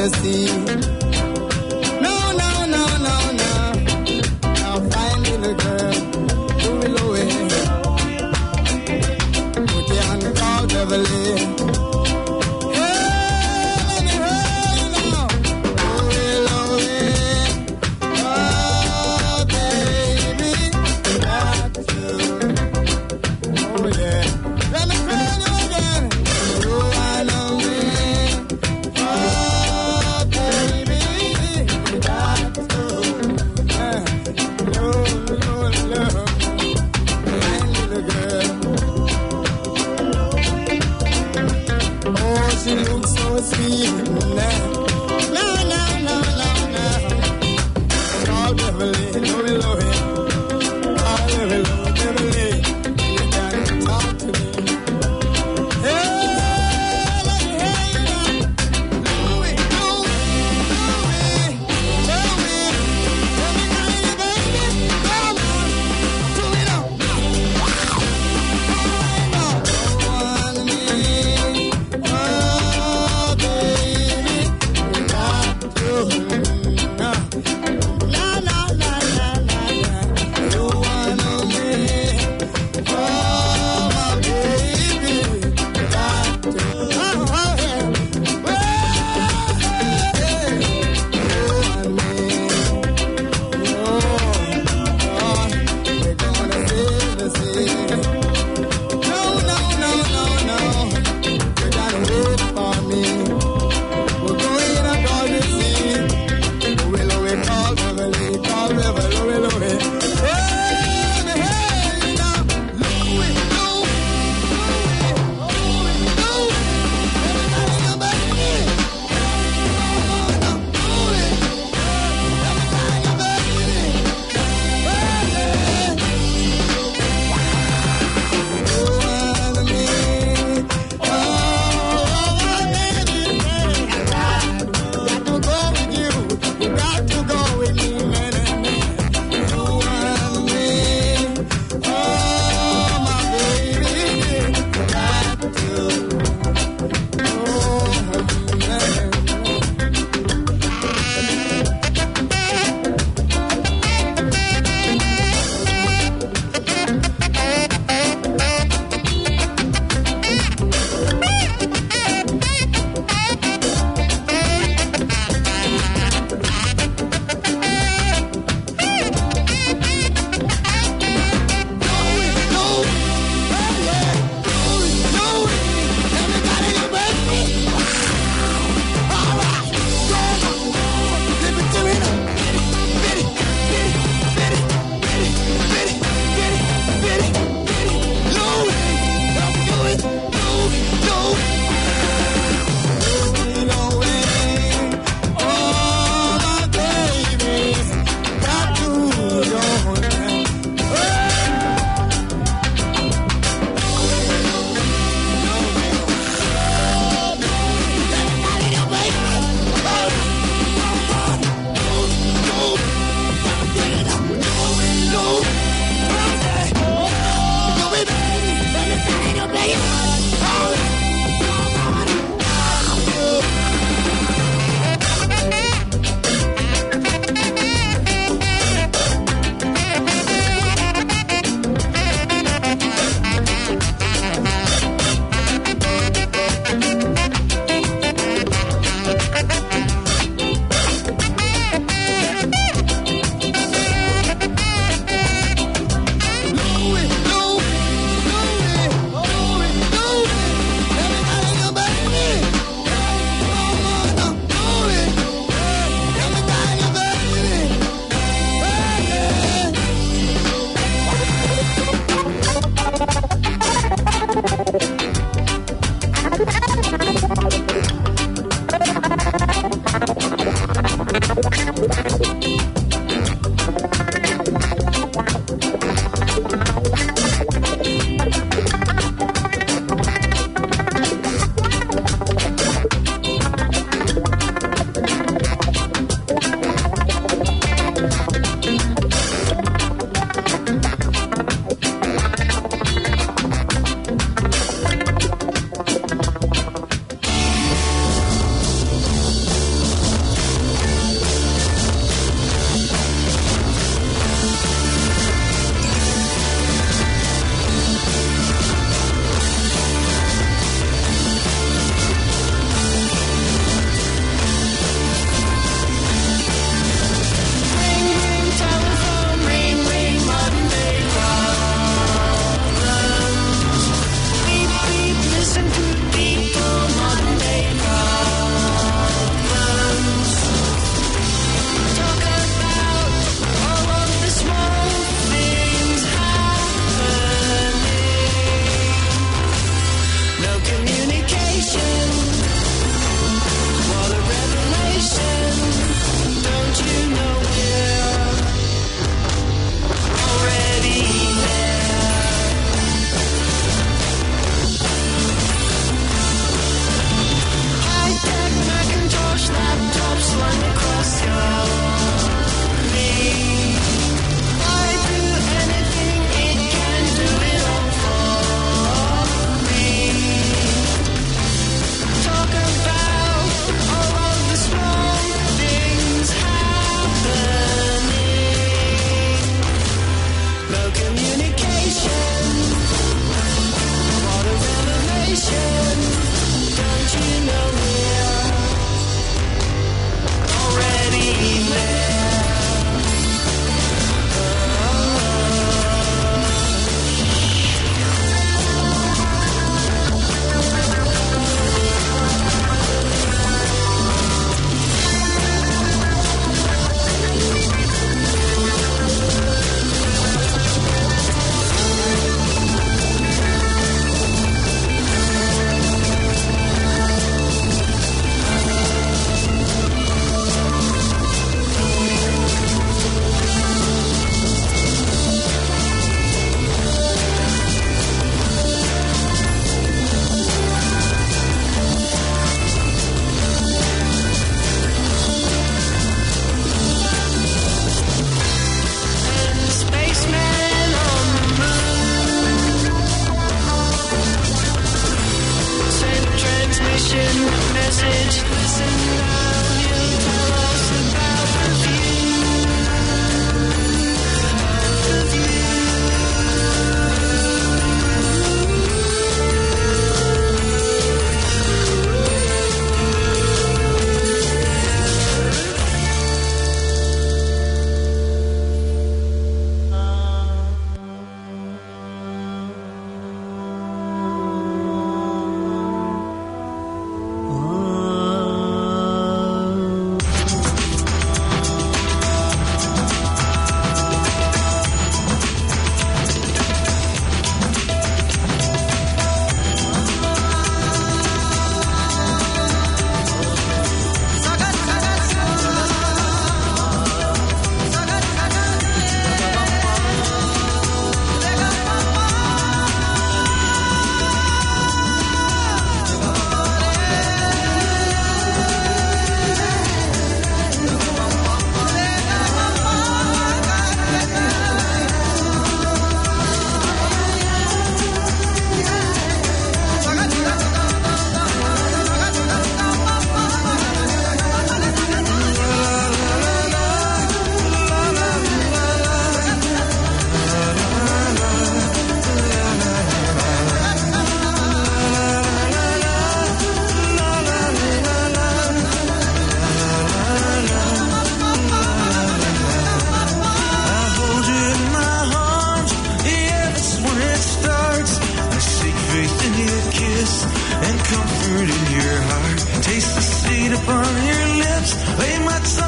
the sea. No. Now find me the girl who will away. Put your hand called Beverly. Baby.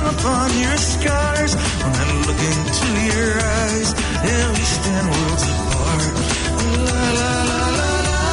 upon your scars. When I look into your eyes, yeah, we stand worlds apart. La la la la.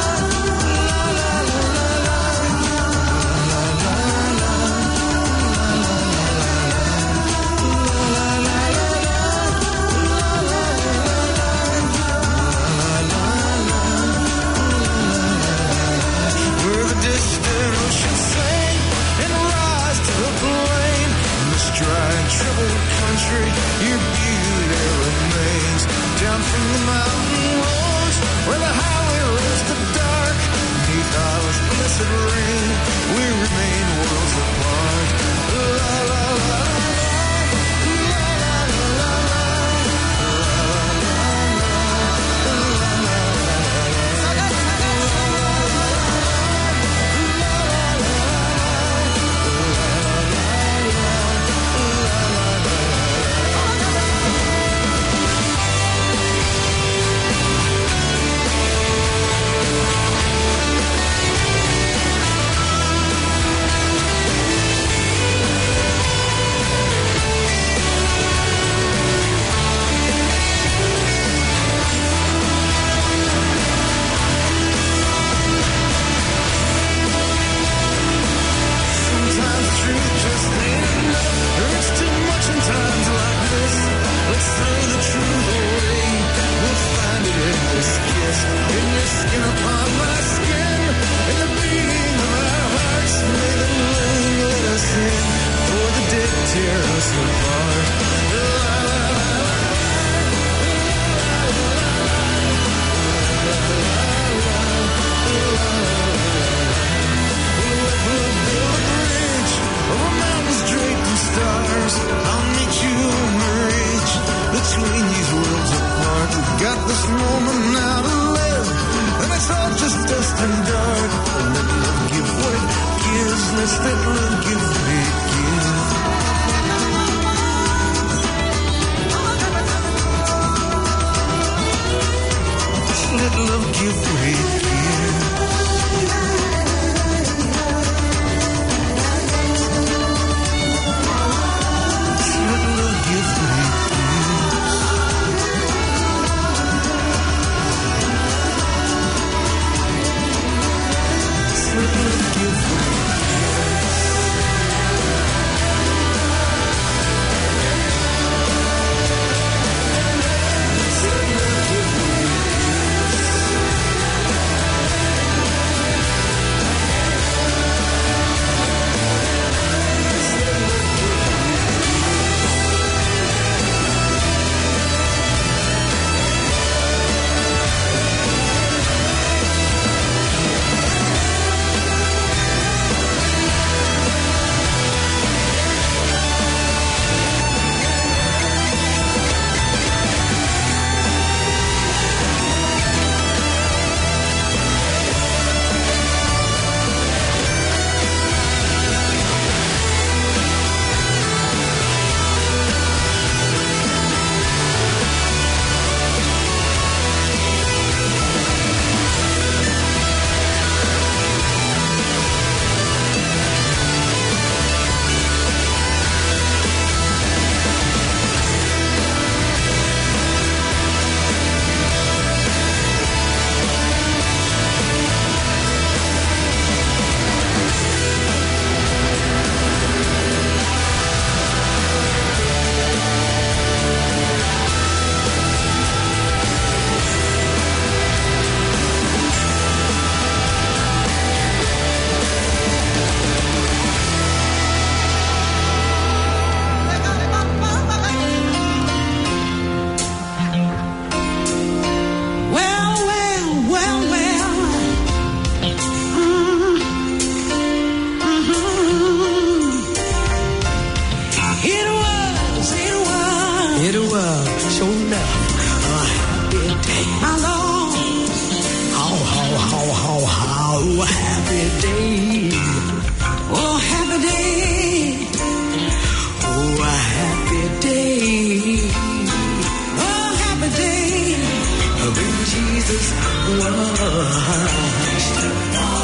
Your beauty remains down from the mountain roads where the highway rolls the dark. Beneath Allah's blessed rain, we remain worlds apart. La la la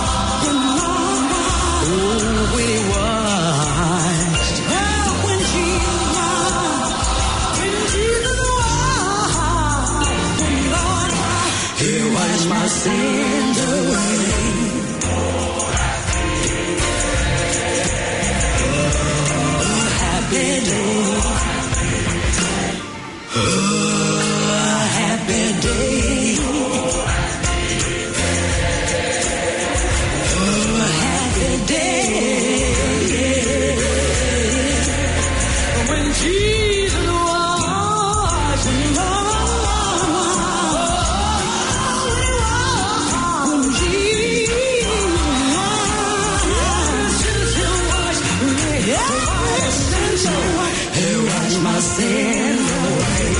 When he washed, when wash my sins away. Happy day. Oh, happy day. Oh, happy day. When Jesus was in love. When Jesus was, he washed my sins away.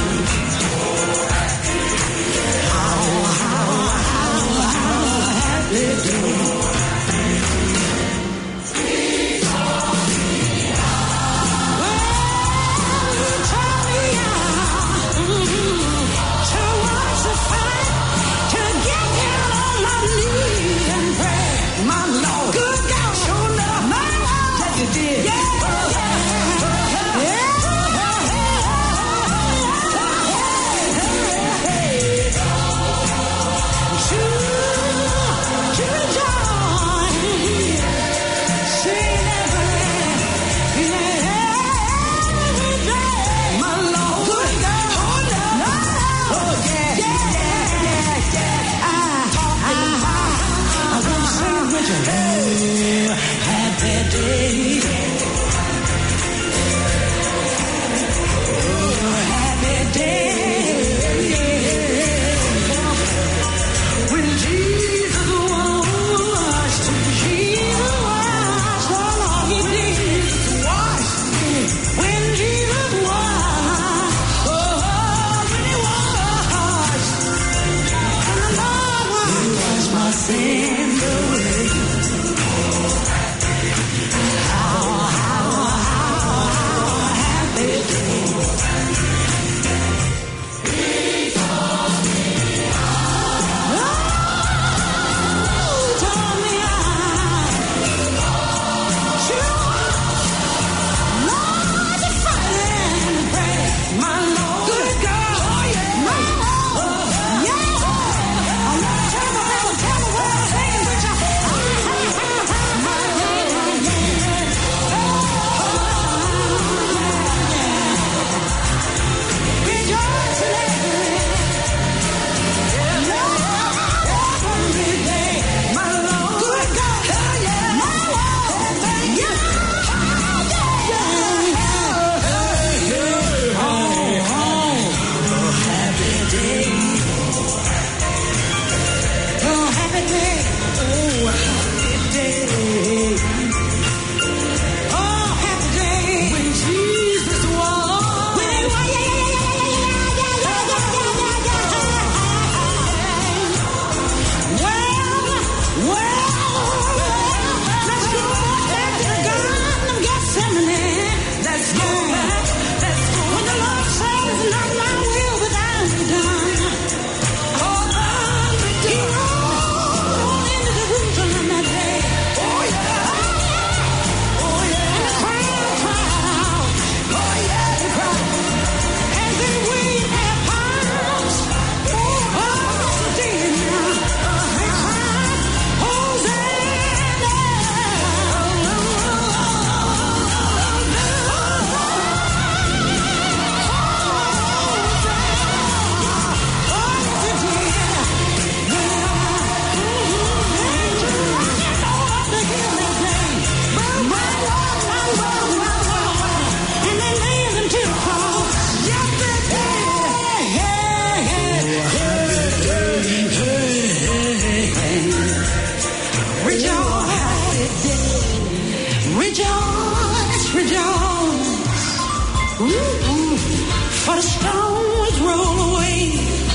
For the stones roll away.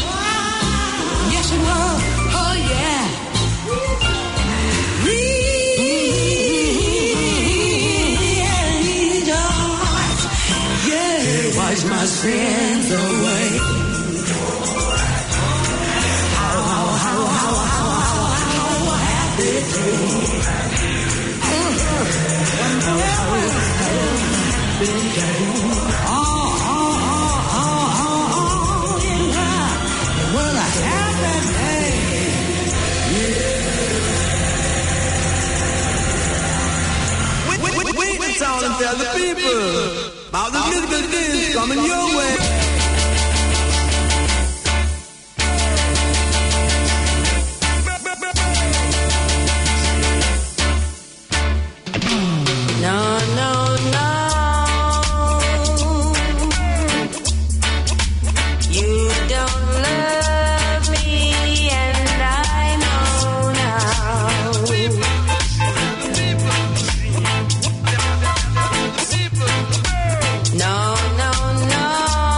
Yes, it will. Oh, yeah. Rejoice. Yeah, wash my sins away. How happy what a happy day. Wait the town and tell the people about the musical things coming your way. No, no, no. You don't love me, and I know now. No, no, no.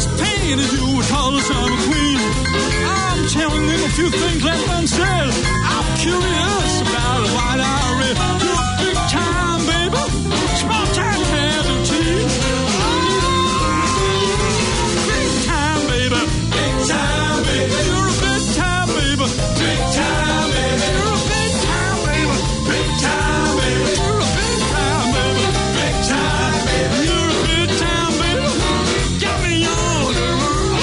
as paid as you would call us I'm a queen. I'm telling them a few things left unsaid. I'm curious about why I read. You're a big time, baby. Small time casualty. Big time, baby. Big time, baby. You're a big time, baby. Big time, baby. You're a big time, baby. Big time, baby. You're a big time, baby. Big time, baby. You're a big time, baby. Got me on the roof.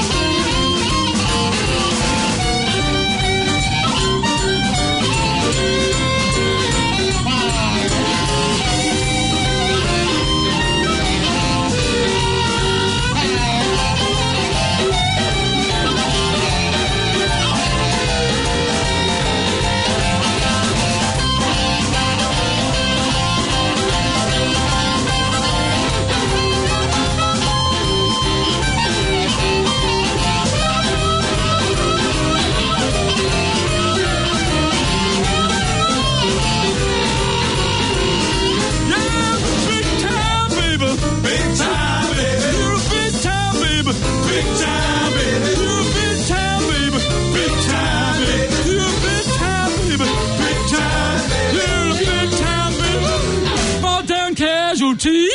Casualty.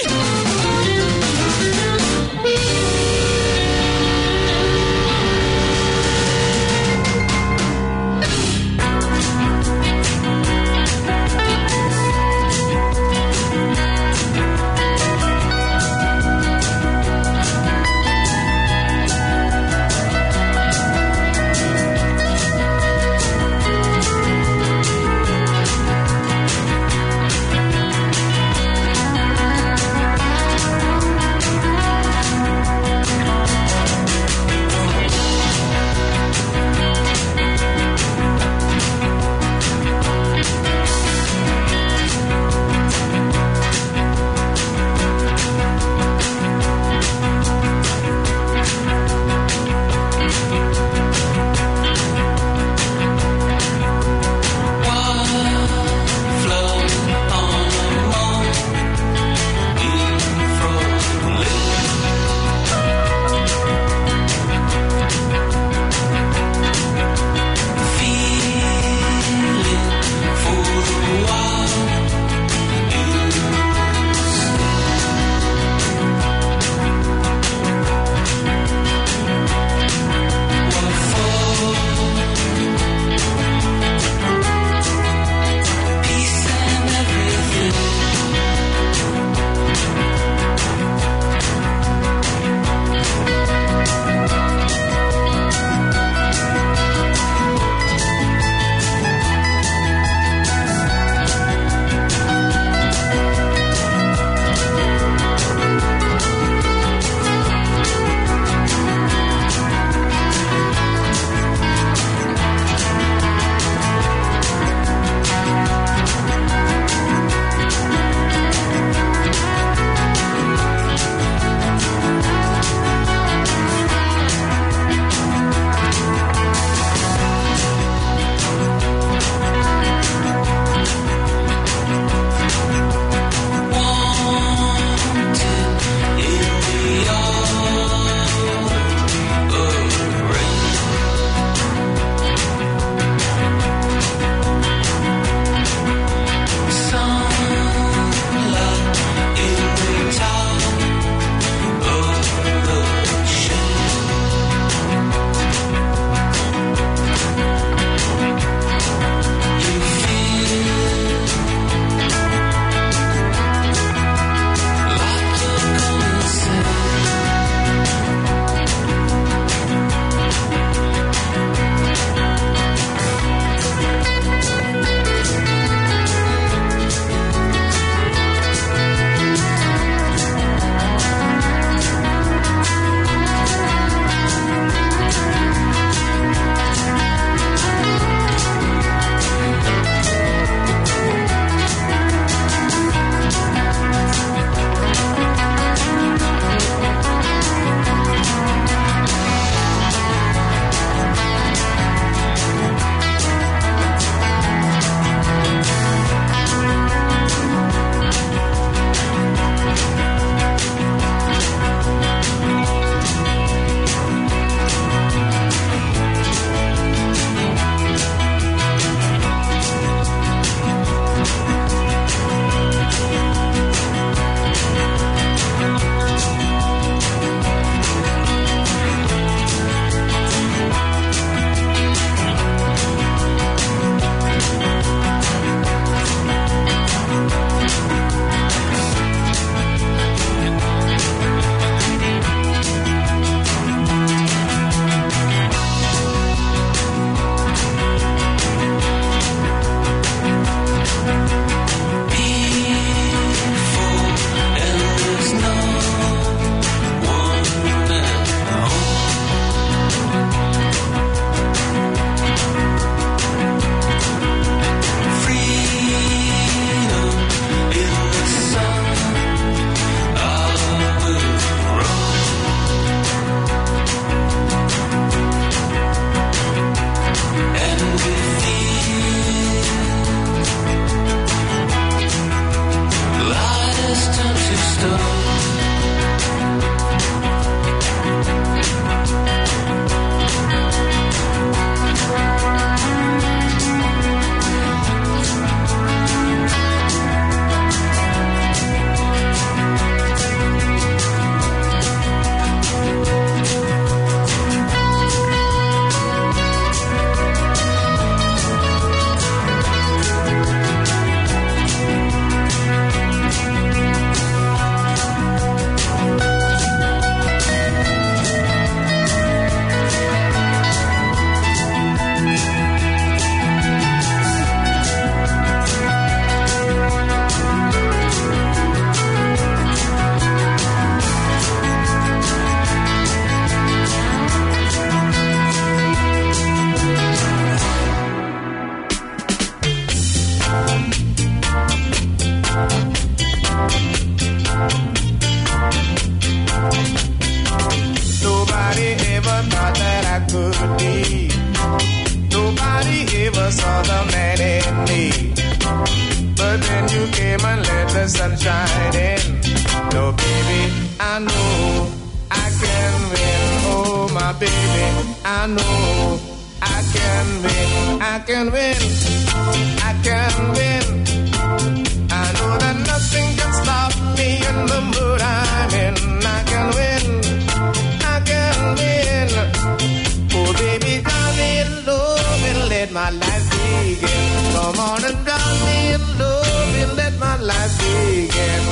sun shining. No, baby, I know I can win. Oh, my baby, I know I can win. I can win. I can win. I know that nothing can stop me in the mood I'm in. I can win. I can win. Oh, baby, drive me in love and let my life begin. Come on and drive me in love and let my life begin.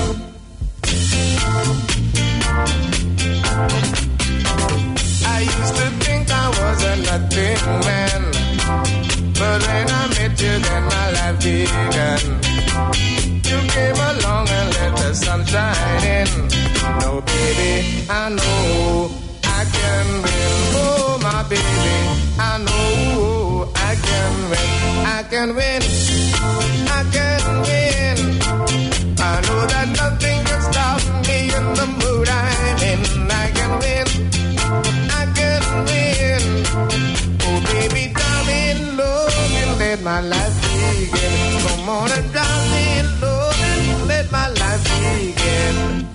I used to think I was a nothing man, but when I met you, then my life began. You came along and let the sun shine in. No, baby, I know I can win. Oh, my baby, I know I can win. I can win. I can win. I know that nothing can stop me in the mood I'm in. I can win. I can win. Oh, baby, drive me in love and let my life begin. Come on and drive me in love and let my life begin.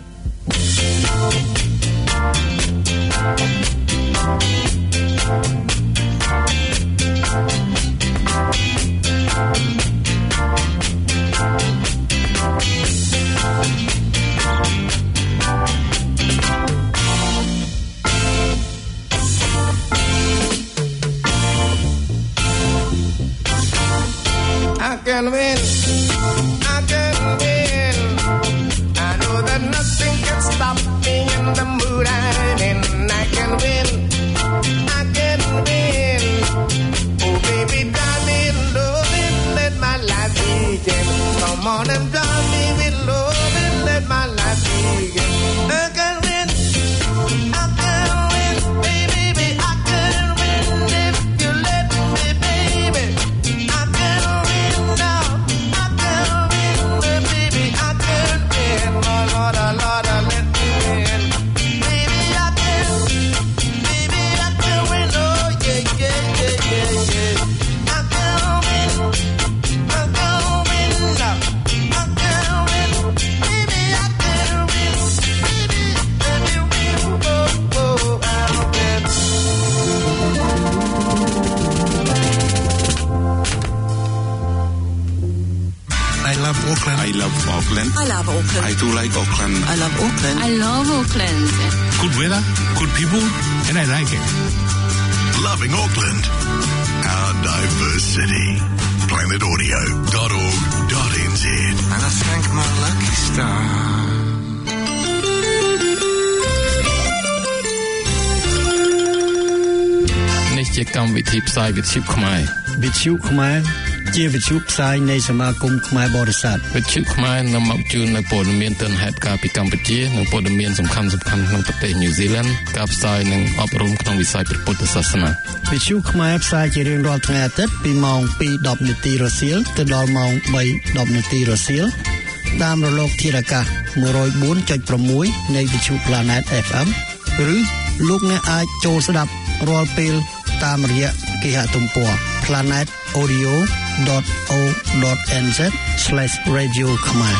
I can win. I can win. I know that nothing can stop me in the mood I'm in. I can win. I can win. Oh, baby, drive me in love and let my life begin. Come on and drive me with love and let my life begin. I can win. I can win. Baby, I can win if you let me, baby. I can win now. I can win, baby. I can win. Oh, Lord, oh, Lord, oh, let me win. Baby, I can. Baby, I can win. Oh, yeah, yeah, yeah, yeah, yeah. I can win. I can win now. I can win. Baby, I can win. Baby, let me win. Oh, oh, I'll win. I love Auckland. I love Auckland. I love Auckland. I do like Auckland. I love Auckland. I love Auckland. Good weather, good people, and I like it. Loving Auckland. Our diverse city. planetaudio.org.nz. And I thank my lucky star. នេះជាកម្មវិធីផ្សាយវិទ្យុខ្មែរវិទ្យុខ្មែរជាវិទ្យុផ្សាយនៃសមាគមខ្មែរបរិស័ទវិទ្យុខ្មែរនាំមកជូននូវព័ត៌មានទិន្នហេតុការពីកម្ពុជានិងព័ត៌មានសំខាន់ៗក្នុងប្រទេសញូហ្សេឡង់ការផ្សាយនិងអប់រំក្នុងវិស័យព្រះពុទ្ធសាសនាវិទ្យុខ្មែរផ្សាយជារៀងរាល់ថ្ងៃអាទិត្យពីម៉ោង 2:10 នាទីរសៀលទៅដល់ម៉ោង 3:10 នាទីរសៀលតាមរលកធាតុអាកាស 104.6 នៃវិទ្យុ Planet FM ឬលោកអ្នកអាចចូលស្ដាប់រាល់ពេលតាមរយៈគេហទំព័រ planetaudio.org.nz/radio ខ្មែរ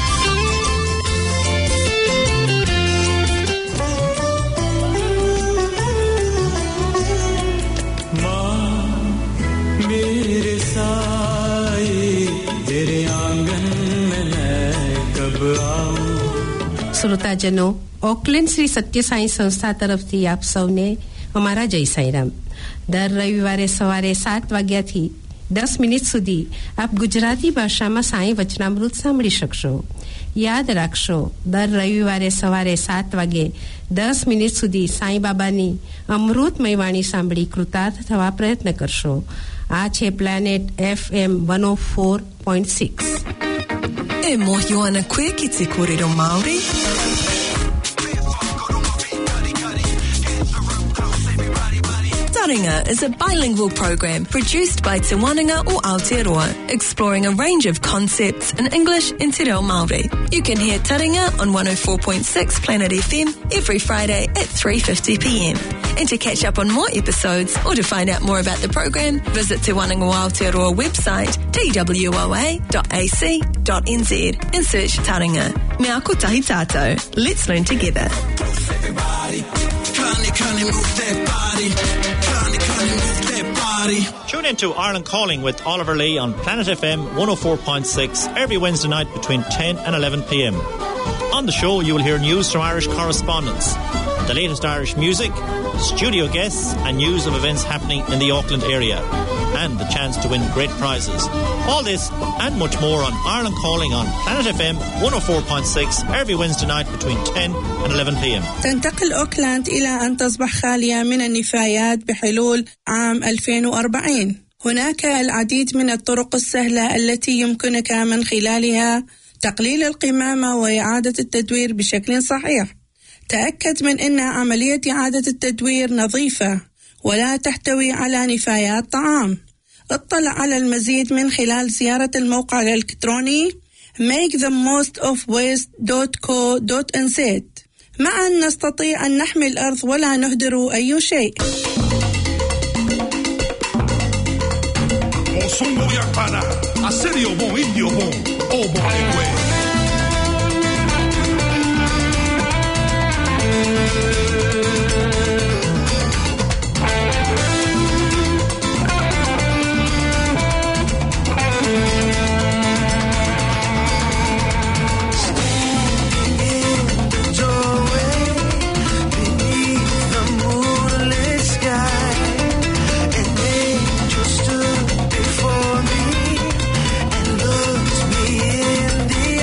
मेरे साए तेरे आंगन में मैं कब आऊं. श्रोताजनों, ऑकलैंड श्री सत्य साई संस्था તરફથી આપ સૌને અમારા જય સાઈરામ. દર રવિવારે સવારે 7 વાગ્યાથી 10 મિનિટ સુધી આપ ગુજરાતી ભાષામાં સાઈ વચનામૃત સાંભળી શકશો. યાદ રાખશો, દર રવિવારે સવારે 7 વાગે 10 મિનિટ સુધી સાઈ બાબાની અમૃતમય વાણી સાંભળી કૃતાર્થ થવા પ્રયત્ન કરશો. આ છે planet FM 104.6. E mohi ana koe ki te kōrero Māori. Taringa is a bilingual program produced by Te Wananga o Aotearoa, exploring a range of concepts in English and Te Reo Māori. You can hear Taringa on 104.6 Planet FM every Friday at 3:50 p.m. And to catch up on more episodes or to find out more about the program, visit Te Wananga o Aotearoa website twoa.ac.nz and search Taringa. Me ako tahi tato. Let's learn together. Tune in to Ireland Calling with Oliver Lee on Planet FM 104.6 every Wednesday night between 10 and 11 p.m. On the show, you will hear news from Irish correspondents, the latest Irish music, studio guests, and news of events happening in the Auckland area, and the chance to win great prizes. All this and much more on Ireland Calling on Planet FM 104.6 every Wednesday night between 10 and 11 p.m. تنتقل أوكلاند إلى أن تصبح خالية من النفايات بحلول عام 2040. هناك العديد من الطرق السهلة التي يمكنك من خلالها تقليل القمامة وإعادة التدوير بشكل صحيح. تأكد من أن عملية إعادة التدوير نظيفة ولا تحتوي على نفايات طعام. اطلع على المزيد من خلال زيارة الموقع الإلكتروني makethemost-of-waste.co.nz. معا نستطيع أن نحمي الأرض ولا نهدر أي شيء. The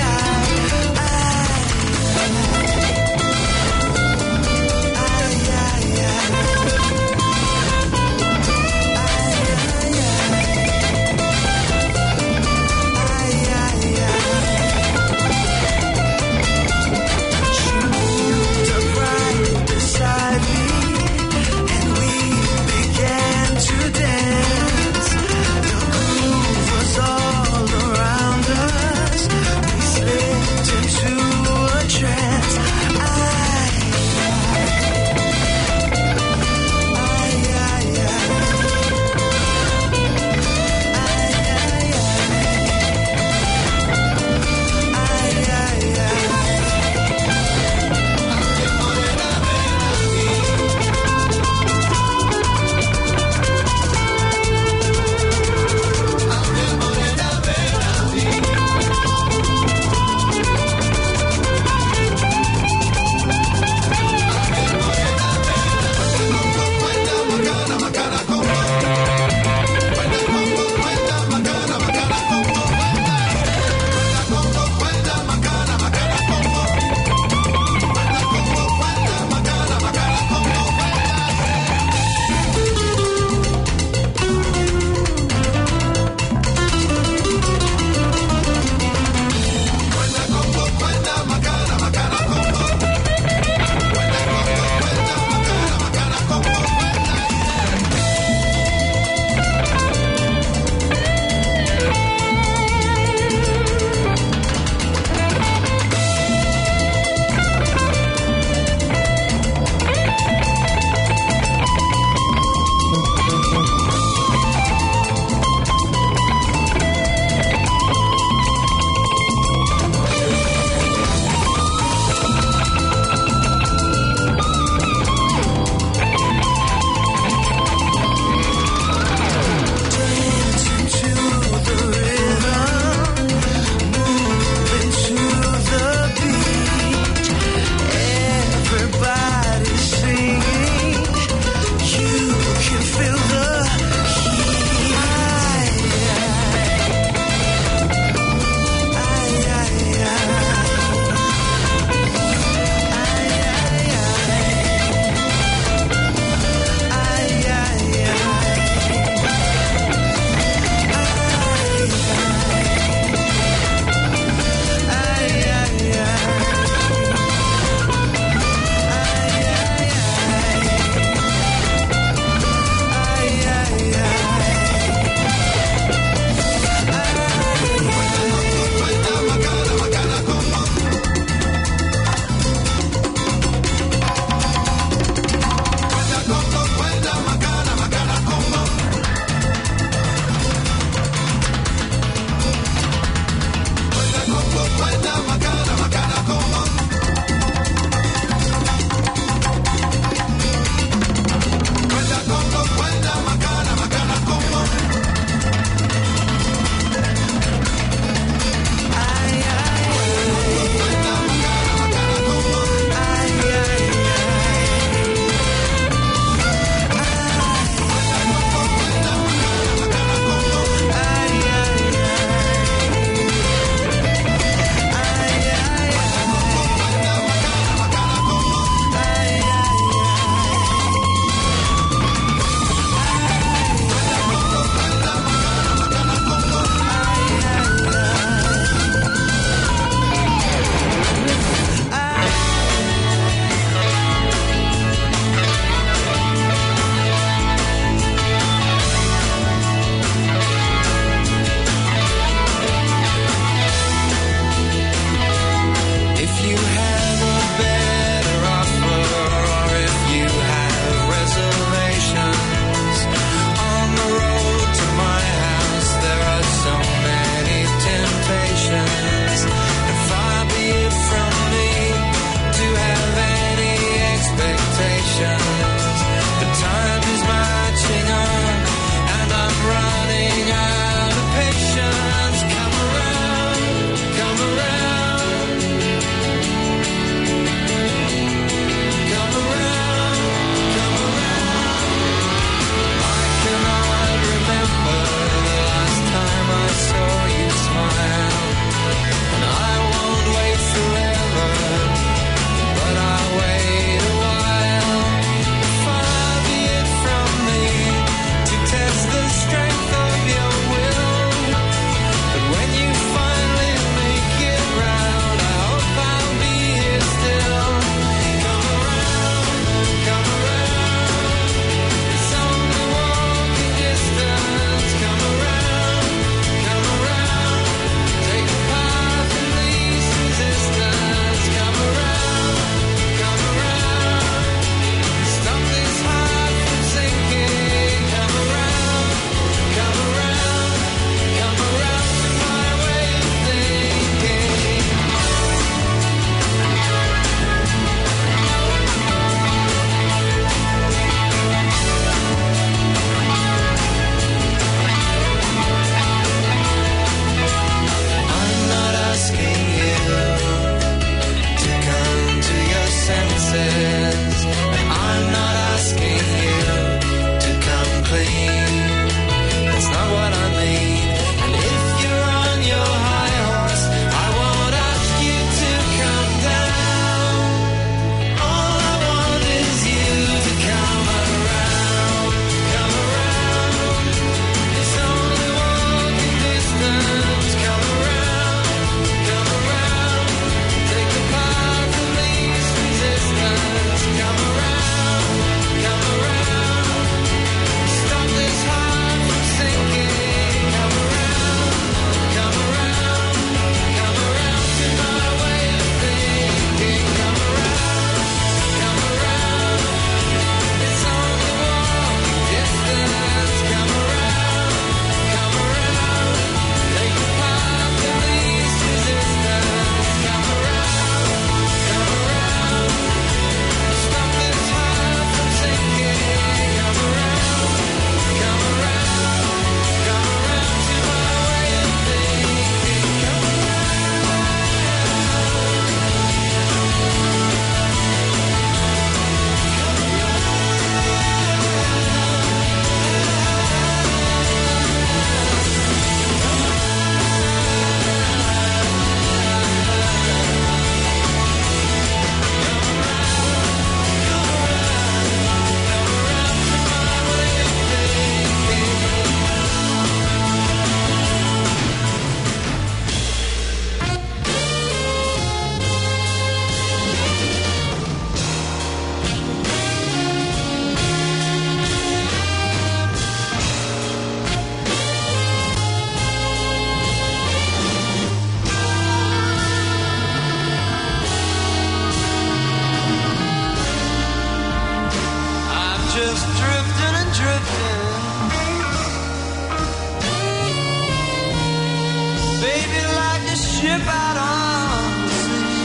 ship out on the sea.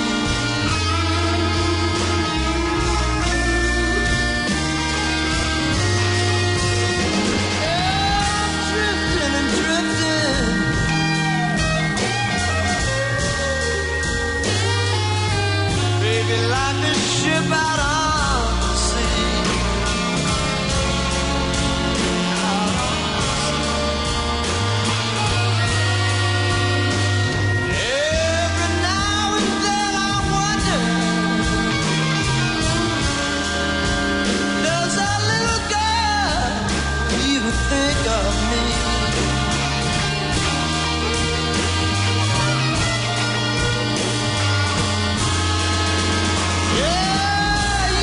Yeah, drifting and drifting. Baby, like a ship out on the sea. Every now and then I wonder, does that little girl even think of me? Yeah,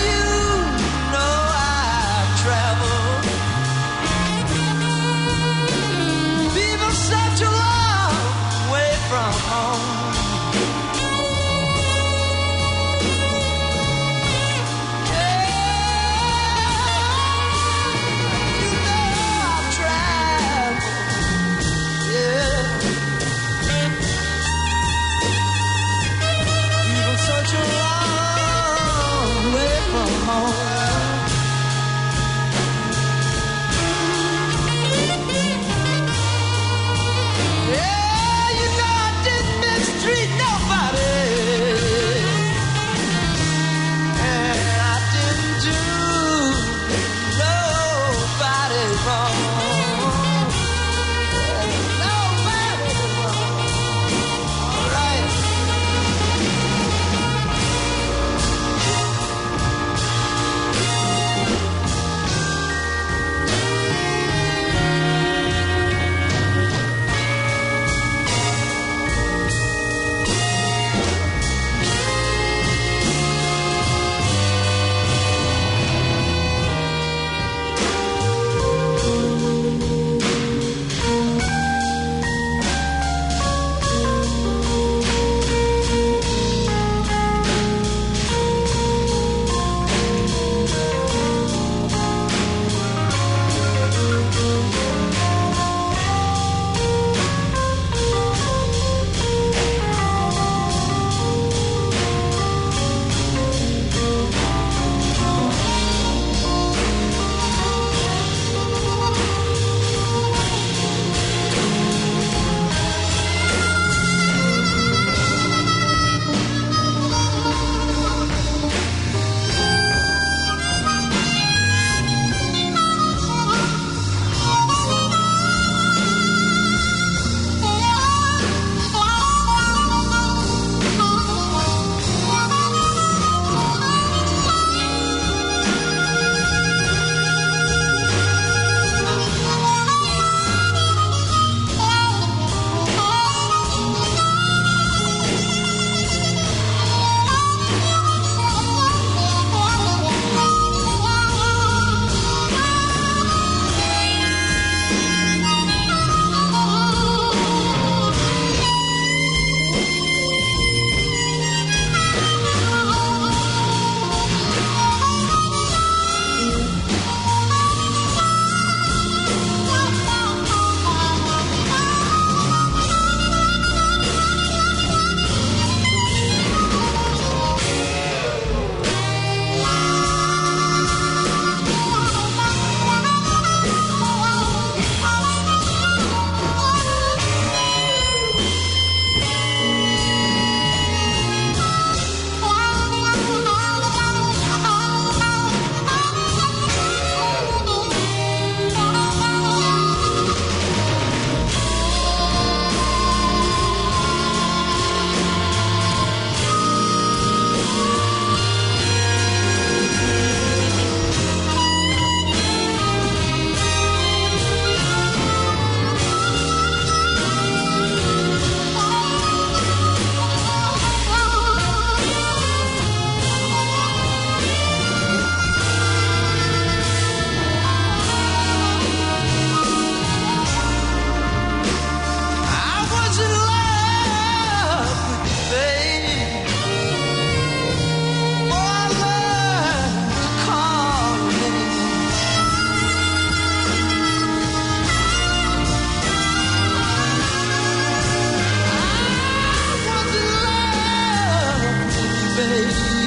take